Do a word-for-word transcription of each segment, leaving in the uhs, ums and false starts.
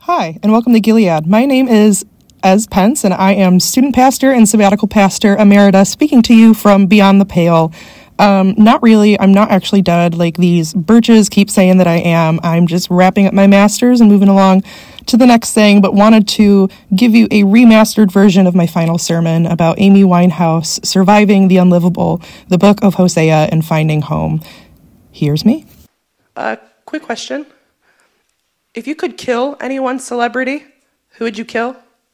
Hi, and welcome to Gilead. My name is Ez Pence, and I am student pastor and sabbatical pastor emerita, speaking to you from beyond the pale. Um, not really. I'm not actually dead like these birches keep saying that I am. I'm just wrapping up my master's and moving along to the next thing, but wanted to give you a remastered version of my final sermon about Amy Winehouse surviving the unlivable, the book of Hosea, and finding home. Here's me. Uh, quick question. If you could kill any one celebrity, who would you kill?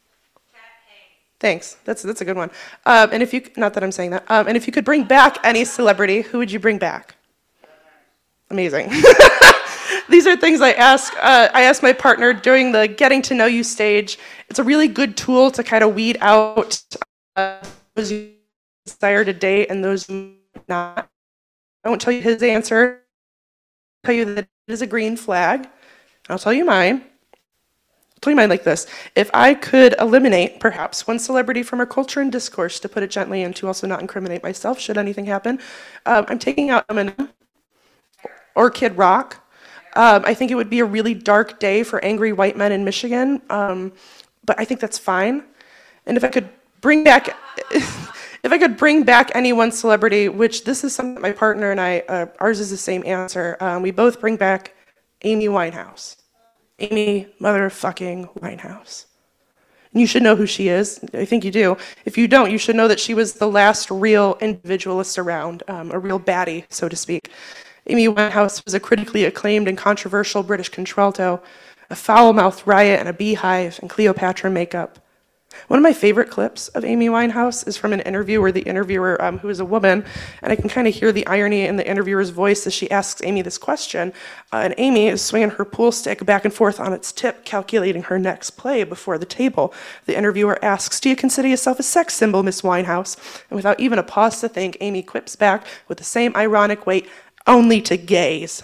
Thanks. That's that's a good one. Um, and if you, not that I'm saying that, um, and if you could bring back any celebrity, who would you bring back? Amazing. These are things I ask. Uh, I ask my partner during the getting to know you stage. It's a really good tool to kind of weed out uh, those you desire to date and those you not. I won't tell you his answer. I'll tell you that it is a green flag. I'll tell you mine. I'll tell you mine like this. If I could eliminate, perhaps, one celebrity from our culture and discourse, to put it gently, and to also not incriminate myself, should anything happen, um, I'm taking out Eminem or Kid Rock. Um, I think it would be a really dark day for angry white men in Michigan, um, but I think that's fine. And if I could bring back... If I could bring back any one celebrity, which this is something that my partner and I, uh, ours is the same answer, um, we both bring back Amy Winehouse. Amy motherfucking Winehouse. And you should know who she is. I think you do. If you don't, you should know that she was the last real individualist around, um, a real baddie, so to speak. Amy Winehouse was a critically acclaimed and controversial British contralto, a foul-mouthed riot and a beehive and Cleopatra makeup. One of my favorite clips of Amy Winehouse is from an interview where the interviewer, um, who is a woman, and I can kind of hear the irony in the interviewer's voice as she asks Amy this question, uh, and Amy is swinging her pool stick back and forth on its tip, calculating her next play before the table. The interviewer asks, "Do you consider yourself a sex symbol, Miss Winehouse?" And without even a pause to think, Amy quips back with the same ironic weight, "Only to gays."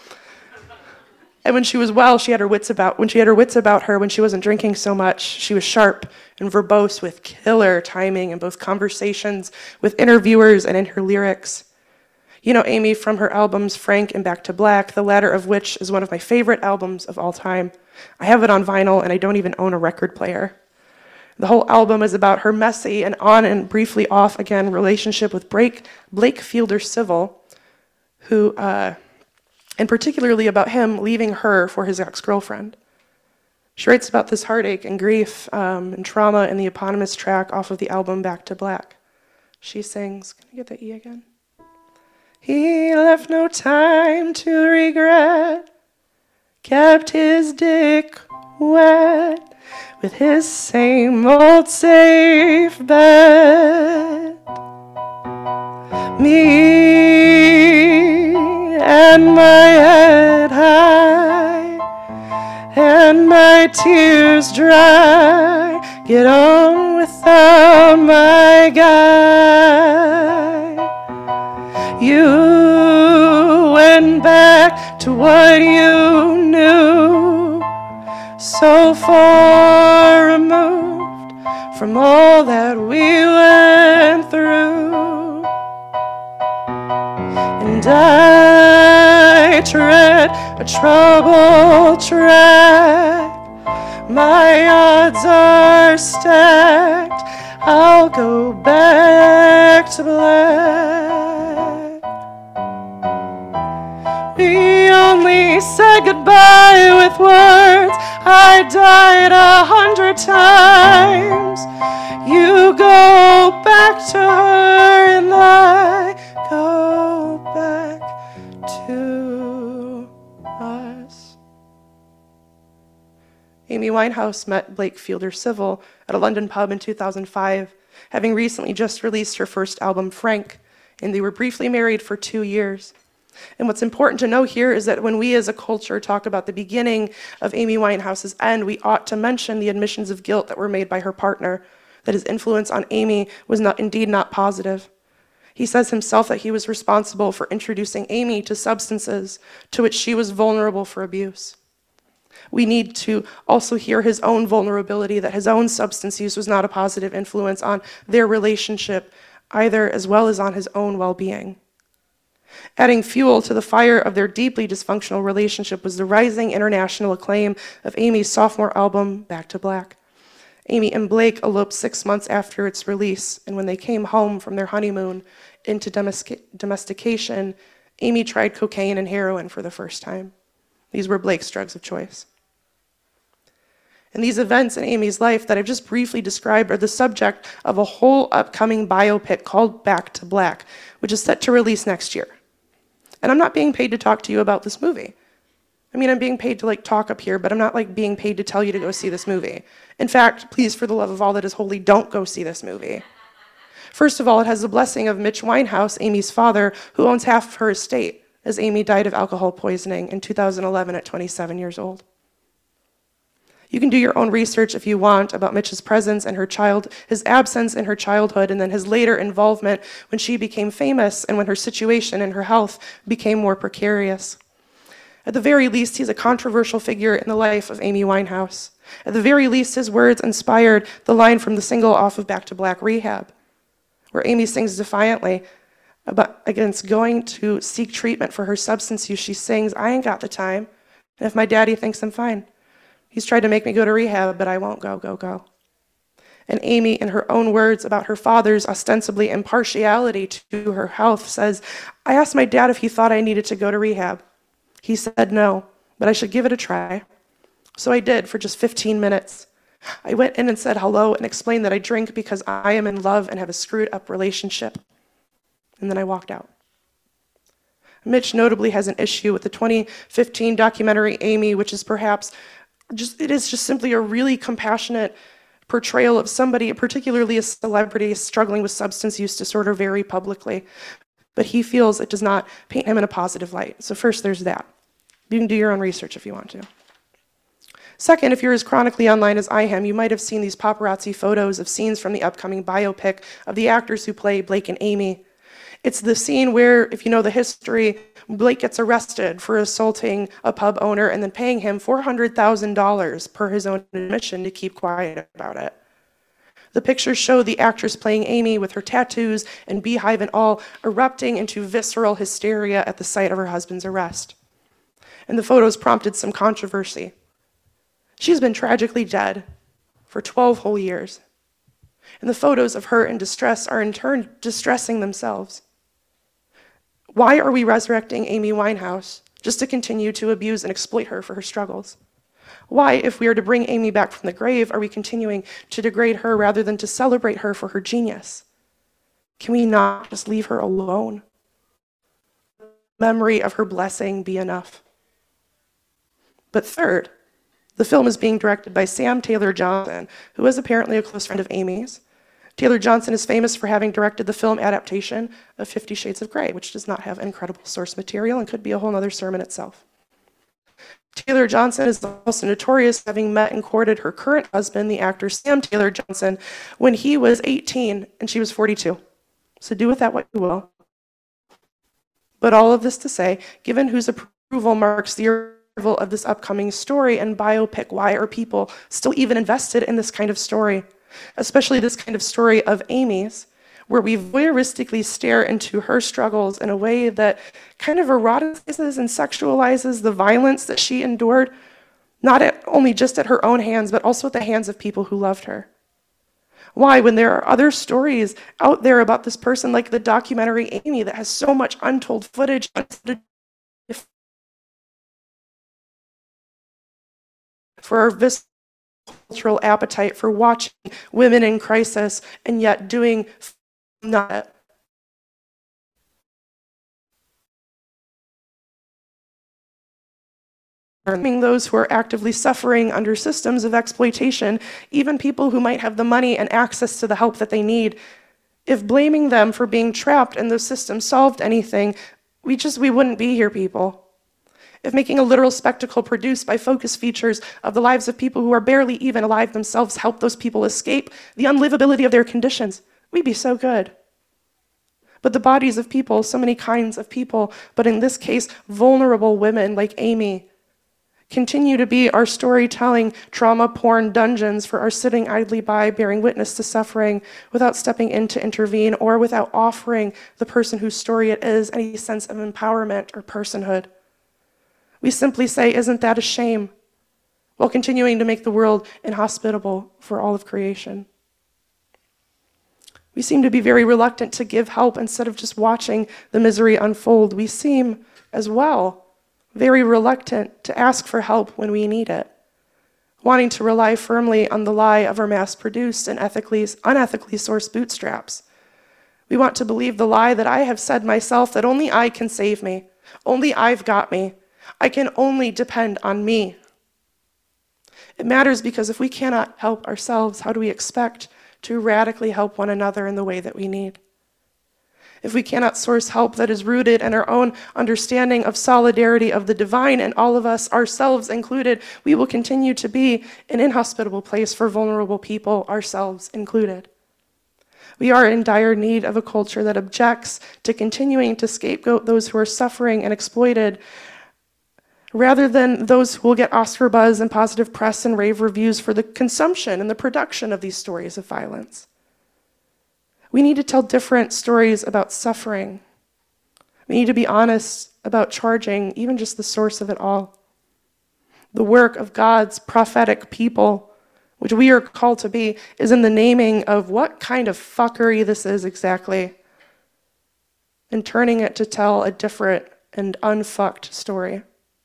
And when she was well, she had her wits about when she had her wits about her, when she wasn't drinking so much, she was sharp and verbose with killer timing in both conversations with interviewers and in her lyrics. You know Amy from her albums Frank and Back to Black, the latter of which is one of my favorite albums of all time. I have it on vinyl and I don't even own a record player. The whole album is about her messy and on and briefly off again relationship with Blake, Blake Fielder Civil, who uh, and particularly about him leaving her for his ex-girlfriend. She writes about this heartache and grief um, and trauma in the eponymous track off of the album Back to Black. She sings, can I get that E again? He left no time to regret, kept his dick wet with his same old safe bet. Me and my head high and my tears dry, get on without my guy. You went back to what you knew, so far removed from all that we went through. And I tread a troubled track, my odds are stacked, I'll go back to black. We only said goodbye with words, I died a hundred times. You go back to her and I go back to us. Amy Winehouse met Blake Fielder Civil at a London pub in two thousand five, having recently just released her first album, Frank, and they were briefly married for two years. And what's important to know here is that when we as a culture talk about the beginning of Amy Winehouse's end, we ought to mention the admissions of guilt that were made by her partner, that his influence on Amy was not indeed not positive. He says himself that he was responsible for introducing Amy to substances to which she was vulnerable for abuse. We need to also hear his own vulnerability, that his own substance use was not a positive influence on their relationship either, as well as on his own well-being. Adding fuel to the fire of their deeply dysfunctional relationship was the rising international acclaim of Amy's sophomore album, Back to Black. Amy and Blake eloped six months after its release, and when they came home from their honeymoon into domestication, Amy tried cocaine and heroin for the first time. These were Blake's drugs of choice. And these events in Amy's life that I've just briefly described are the subject of a whole upcoming biopic called Back to Black, which is set to release next year. And I'm not being paid to talk to you about this movie. I mean, I'm being paid to like talk up here, but I'm not like being paid to tell you to go see this movie. In fact, please, for the love of all that is holy, don't go see this movie. First of all, it has the blessing of Mitch Winehouse, Amy's father, who owns half of her estate, as Amy died of alcohol poisoning in two thousand eleven at twenty-seven years old. You can do your own research if you want about Mitch's presence and her child, his absence in her childhood, and then his later involvement when she became famous and when her situation and her health became more precarious. At the very least, he's a controversial figure in the life of Amy Winehouse. At the very least, his words inspired the line from the single off of Back to Black, Rehab, where Amy sings defiantly about, against going to seek treatment for her substance use. She sings, "I ain't got the time, and if my daddy thinks I'm fine. He's tried to make me go to rehab, but I won't go, go, go." And Amy, in her own words about her father's ostensibly impartiality to her health, says, "I asked my dad if he thought I needed to go to rehab. He said no, but I should give it a try. So I did for just fifteen minutes. I went in and said hello and explained that I drink because I am in love and have a screwed up relationship. And then I walked out." Mitch notably has an issue with the twenty fifteen documentary Amy, which is perhaps just, it is just simply a really compassionate portrayal of somebody, particularly a celebrity, struggling with substance use disorder very publicly. But he feels it does not paint him in a positive light. So first, there's that. You can do your own research if you want to. Second, if you're as chronically online as I am, you might have seen these paparazzi photos of scenes from the upcoming biopic of the actors who play Blake and Amy. It's the scene where, if you know the history, Blake gets arrested for assaulting a pub owner and then paying him four hundred thousand dollars per his own admission to keep quiet about it. The pictures show the actress playing Amy with her tattoos and beehive and all erupting into visceral hysteria at the sight of her husband's arrest. And the photos prompted some controversy. She's been tragically dead for twelve whole years. And the photos of her in distress are in turn distressing themselves. Why are we resurrecting Amy Winehouse just to continue to abuse and exploit her for her struggles? Why, if we are to bring Amy back from the grave, are we continuing to degrade her rather than to celebrate her for her genius? Can we not just leave her alone? Memory of her blessing be enough. But third, the film is being directed by Sam Taylor Johnson, who is apparently a close friend of Amy's. Taylor Johnson is famous for having directed the film adaptation of Fifty Shades of Grey, which does not have incredible source material and could be a whole other sermon itself. Taylor Johnson is also notorious for having met and courted her current husband, the actor Sam Taylor Johnson, when he was eighteen and she was forty-two. So do with that what you will. But all of this to say, given whose approval marks the arrival of this upcoming story and biopic, why are people still even invested in this kind of story? Especially this kind of story of Amy's, where we voyeuristically stare into her struggles in a way that kind of eroticizes and sexualizes the violence that she endured, not at, only just at her own hands, but also at the hands of people who loved her. Why, when there are other stories out there about this person, like the documentary Amy, that has so much untold footage for our visceral cultural appetite for watching women in crisis and yet doing not. Those who are actively suffering under systems of exploitation, even people who might have the money and access to the help that they need. If blaming them for being trapped in those systems solved anything, we just, we wouldn't be here, people. If making a literal spectacle produced by focus features of the lives of people who are barely even alive themselves help those people escape the unlivability of their conditions, we'd be so good. But the bodies of people, so many kinds of people, but in this case, vulnerable women like Amy, continue to be our storytelling, trauma-porn dungeons for our sitting idly by, bearing witness to suffering without stepping in to intervene or without offering the person whose story it is any sense of empowerment or personhood. We simply say, "Isn't that a shame?" while continuing to make the world inhospitable for all of creation. We seem to be very reluctant to give help instead of just watching the misery unfold. We seem, as well, very reluctant to ask for help when we need it, wanting to rely firmly on the lie of our mass-produced and ethically, unethically sourced bootstraps. We want to believe the lie that I have said myself, that only I can save me, only I've got me, I can only depend on me. It matters because if we cannot help ourselves, how do we expect to radically help one another in the way that we need? If we cannot source help that is rooted in our own understanding of solidarity of the divine and all of us, ourselves included, we will continue to be an inhospitable place for vulnerable people, ourselves included. We are in dire need of a culture that objects to continuing to scapegoat those who are suffering and exploited, rather than those who will get Oscar buzz and positive press and rave reviews for the consumption and the production of these stories of violence. We need to tell different stories about suffering. We need to be honest about charging even just the source of it all. The work of God's prophetic people, which we are called to be, is in the naming of what kind of fuckery this is exactly, and turning it to tell a different and unfucked story.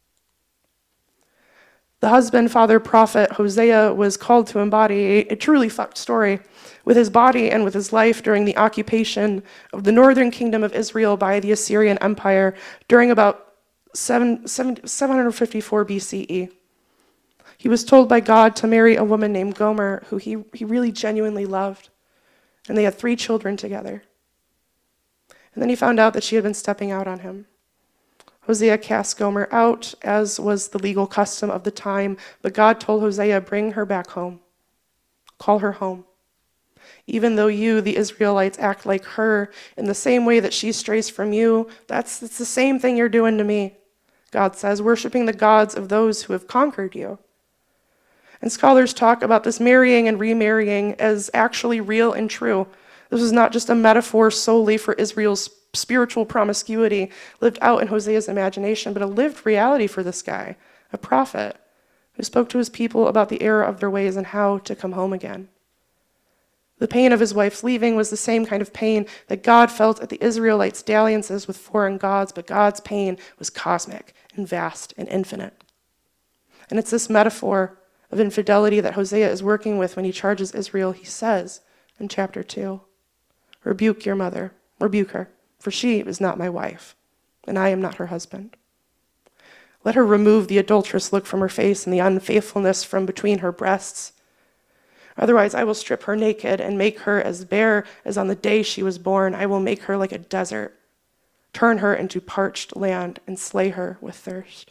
The husband, father, prophet, Hosea, was called to embody a, a truly fucked story with his body and with his life during the occupation of the northern kingdom of Israel by the Assyrian Empire during about seven hundred fifty-four B C E. He was told by God to marry a woman named Gomer, who he, he really genuinely loved, and they had three children together. And then he found out that she had been stepping out on him. Hosea cast Gomer out, as was the legal custom of the time, but God told Hosea, "Bring her back home. Call her home. Even though you, the Israelites, act like her in the same way that she strays from you, that's, that's the same thing you're doing to me," God says, "worshiping the gods of those who have conquered you." And scholars talk about this marrying and remarrying as actually real and true. This was not just a metaphor solely for Israel's spiritual promiscuity lived out in Hosea's imagination, but a lived reality for this guy, a prophet, who spoke to his people about the error of their ways and how to come home again. The pain of his wife's leaving was the same kind of pain that God felt at the Israelites' dalliances with foreign gods, but God's pain was cosmic and vast and infinite. And it's this metaphor of infidelity that Hosea is working with when he charges Israel. He says in chapter two, "Rebuke your mother, rebuke her, for she is not my wife, and I am not her husband. Let her remove the adulterous look from her face and the unfaithfulness from between her breasts. Otherwise I will strip her naked and make her as bare as on the day she was born. I will make her like a desert, turn her into parched land, and slay her with thirst."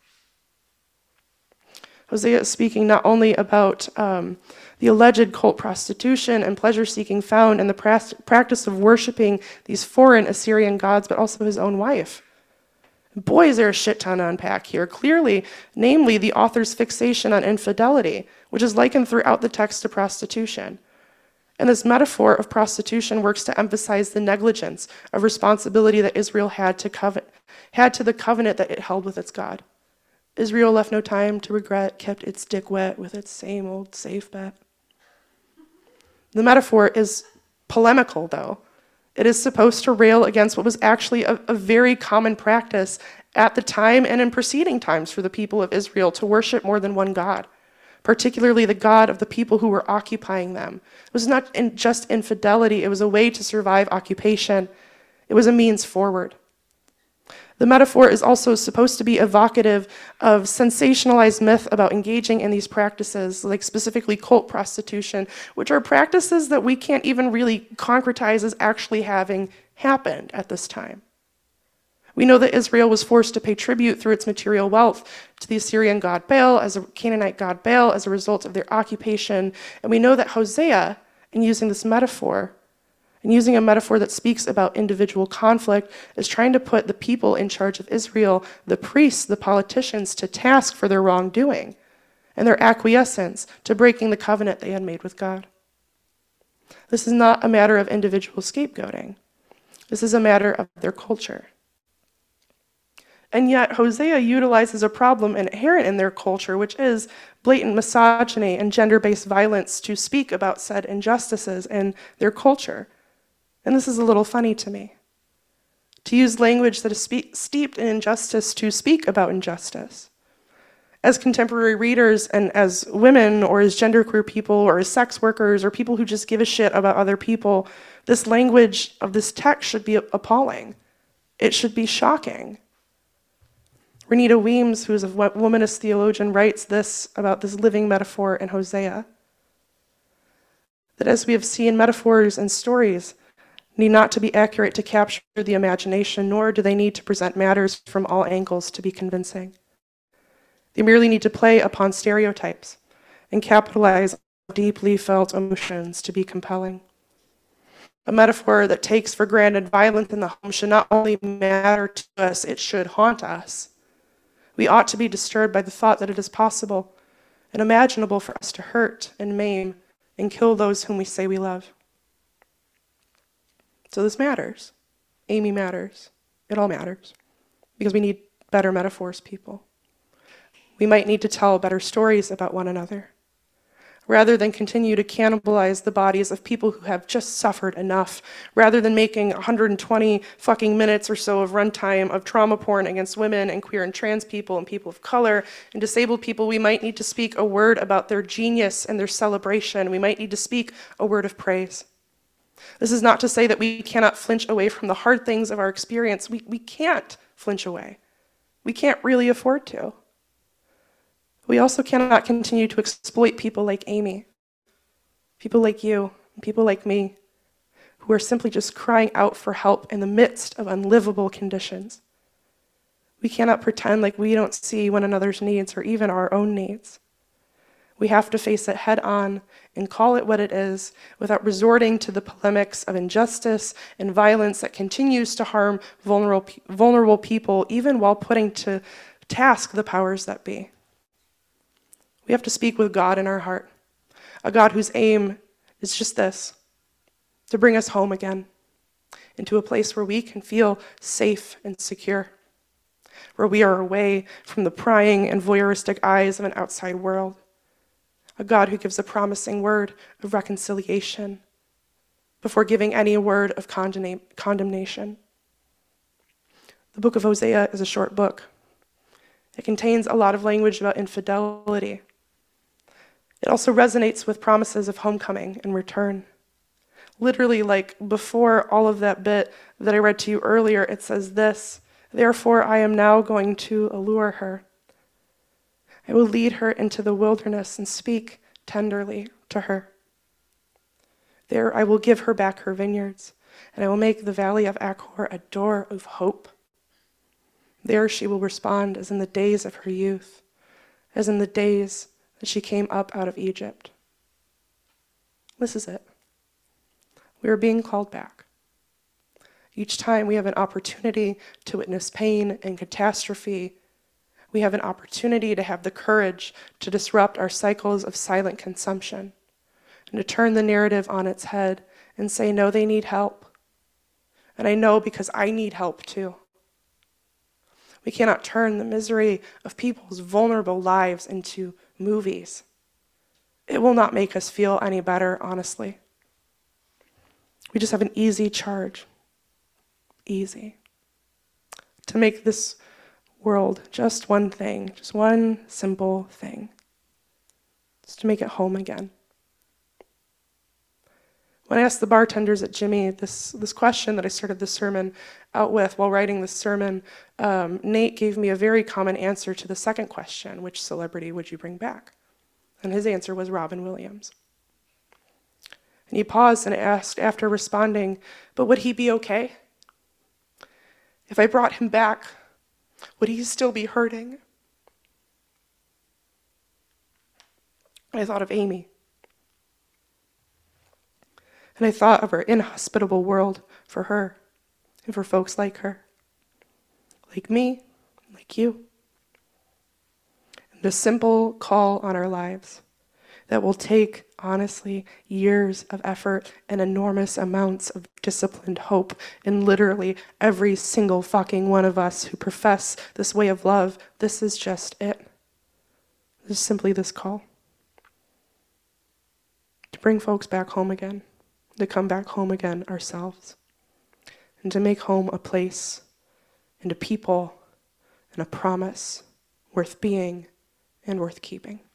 Hosea is speaking not only about um, the alleged cult prostitution and pleasure-seeking found in the practice of worshiping these foreign Assyrian gods, but also his own wife. Boy, is there a shit ton to unpack here. Clearly, namely, the author's fixation on infidelity, which is likened throughout the text to prostitution. And this metaphor of prostitution works to emphasize the negligence of responsibility that Israel had to, covet, had to the covenant that it held with its God. Israel left no time to regret, kept its dick wet with its same old safe bet. The metaphor is polemical, though. It is supposed to rail against what was actually a, a very common practice at the time and in preceding times for the people of Israel to worship more than one God, particularly the God of the people who were occupying them. It was not in just infidelity, it was a way to survive occupation. It was a means forward. The metaphor is also supposed to be evocative of sensationalized myth about engaging in these practices, like specifically cult prostitution, which are practices that we can't even really concretize as actually having happened at this time. We know that Israel was forced to pay tribute through its material wealth to the Assyrian god Baal, as a Canaanite god Baal, as a result of their occupation. And we know that Hosea, in using this metaphor, And using a metaphor that speaks about individual conflict is trying to put the people in charge of Israel, the priests, the politicians, to task for their wrongdoing and their acquiescence to breaking the covenant they had made with God. This is not a matter of individual scapegoating. This is a matter of their culture. And yet, Hosea utilizes a problem inherent in their culture, which is blatant misogyny and gender-based violence, to speak about said injustices in their culture. And this is a little funny to me. To use language that is spe- steeped in injustice to speak about injustice. As contemporary readers and as women or as genderqueer people or as sex workers or people who just give a shit about other people, this language of this text should be appalling. It should be shocking. Renita Weems, who is a womanist theologian, writes this about this living metaphor in Hosea. That as we have seen, metaphors and stories need not to be accurate to capture the imagination, nor do they need to present matters from all angles to be convincing. They merely need to play upon stereotypes and capitalize on deeply felt emotions to be compelling. A metaphor that takes for granted violence in the home should not only matter to us, it should haunt us. We ought to be disturbed by the thought that it is possible and imaginable for us to hurt and maim and kill those whom we say we love. So this matters. Amy matters. It all matters. Because we need better metaphors, people. We might need to tell better stories about one another, rather than continue to cannibalize the bodies of people who have just suffered enough, rather than making one hundred twenty fucking minutes or so of runtime of trauma porn against women and queer and trans people and people of color and disabled people. We might need to speak a word about their genius and their celebration. We might need to speak a word of praise. This is not to say that we cannot flinch away from the hard things of our experience. We, we can't flinch away. We can't really afford to. We also cannot continue to exploit people like Amy, people like you, and people like me, who are simply just crying out for help in the midst of unlivable conditions. We cannot pretend like we don't see one another's needs or even our own needs. We have to face it head on and call it what it is without resorting to the polemics of injustice and violence that continues to harm vulnerable, vulnerable people, even while putting to task the powers that be. We have to speak with God in our heart, a God whose aim is just this, to bring us home again, into a place where we can feel safe and secure, where we are away from the prying and voyeuristic eyes of an outside world, a God who gives a promising word of reconciliation before giving any word of condemna- condemnation. The book of Hosea is a short book. It contains a lot of language about infidelity. It also resonates with promises of homecoming and return. Literally, like before all of that bit that I read to you earlier, it says this, "Therefore I am now going to allure her. I will lead her into the wilderness and speak tenderly to her. There I will give her back her vineyards, and I will make the valley of Achor a door of hope. There she will respond as in the days of her youth, as in the days that she came up out of Egypt." This is it. We are being called back. Each time we have an opportunity to witness pain and catastrophe, we have an opportunity to have the courage to disrupt our cycles of silent consumption and to turn the narrative on its head and say, no, they need help. And I know because I need help too. We cannot turn the misery of people's vulnerable lives into movies. It will not make us feel any better, honestly. We just have an easy charge. Easy. To make this world just one thing, just one simple thing. Just to make it home again. When I asked the bartenders at Jimmy this, this question that I started the sermon out with while writing this sermon, um, Nate gave me a very common answer to the second question: which celebrity would you bring back? And his answer was Robin Williams. And he paused and asked, after responding, but would he be okay? If I brought him back, would he still be hurting? I thought of Amy. And I thought of her inhospitable world for her and for folks like her, like me, like you. And a simple call on our lives that will take, honestly, years of effort and enormous amounts of disciplined hope in literally every single fucking one of us who profess this way of love. This is just it. This is simply this call. To bring folks back home again, to come back home again ourselves, and to make home a place and a people and a promise worth being and worth keeping.